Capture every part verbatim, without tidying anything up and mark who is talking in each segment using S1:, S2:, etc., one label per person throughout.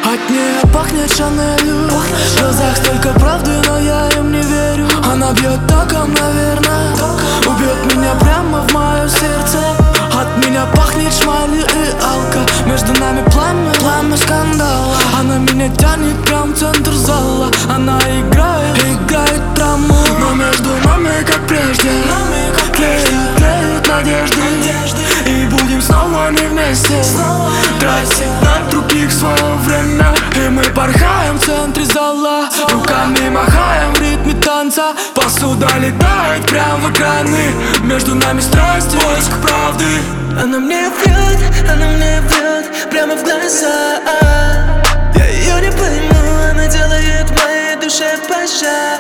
S1: От нее пахнет Шанелью, в глазах столько правды, но я им не верю. Она бьет током, наверное, убьет меня прямо в мое сердце. От меня пахнет шмалью и алко, между нами пламя, пламя скандала. Она меня тянет прям в центр зала. Она играет, играет драму, но между нами, как прежде, клеит, клеит надежды. И будем снова не вместе, тратить на других свое время. И мы порхаем в центре зала, руками махаем в ритме танца. Посуда летает прям в экраны, между нами страсть и поиск правды.
S2: Она мне врет, она мне врет прямо в глаза. Я ее не пойму, она делает в моей душе пожар.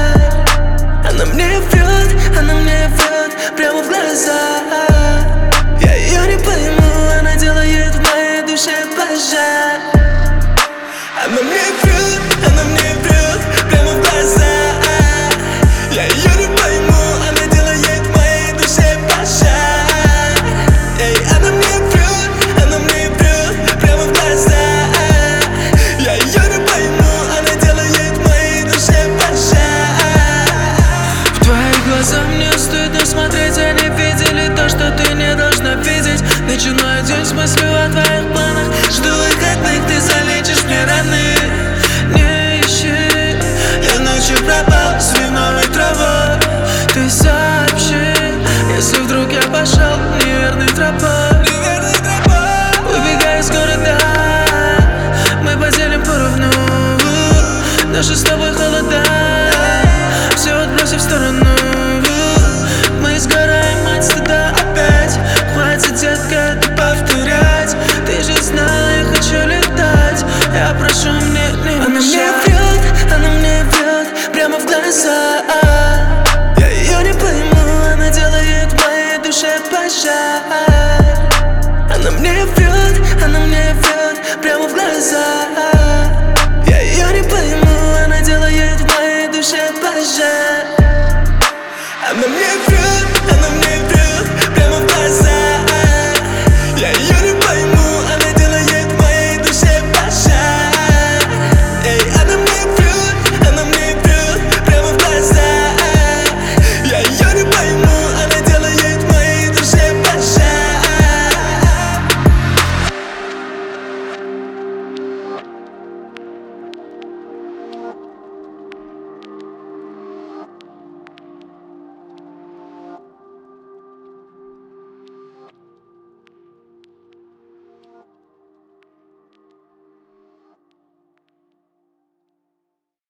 S2: Она мне врет, она мне врет прямо в глаза. Я ее не пойму, она делает в моей душе пожар. Она мне врет, она мне врет прямо в глаза. Я ее не пойму, она делает в моей душе пожар. Эй, она мне врет, она мне врет прямо в глаза. Я ее не пойму, она делает в моей душе пожар. В твои глаза мне стыдно смотреть, они видели то, что ты не должна видеть. Начинаю день с мыслью о твоих планах, жду выходных, ты залечишь мне раны. Не ищи, я ночью пропал с виновой травой. Ты сообщи, если вдруг я пошел неверной тропой. Убегай из города, мы поделим поровну наши с тобой холода. Все отбросив в сторону, мы сгораем от стыда опять. Хватит, детка, это повторять. Ты же знала, я хочу летать. Я прошу, мне не мешай. Она мне врет, она мне врет прямо в глаза. Я ее не пойму, она делает в моей душе пожар. Она мне врет, она мне врет прямо в глаза. Я ее не пойму, она делает в моей душе пожар. Она мне врет.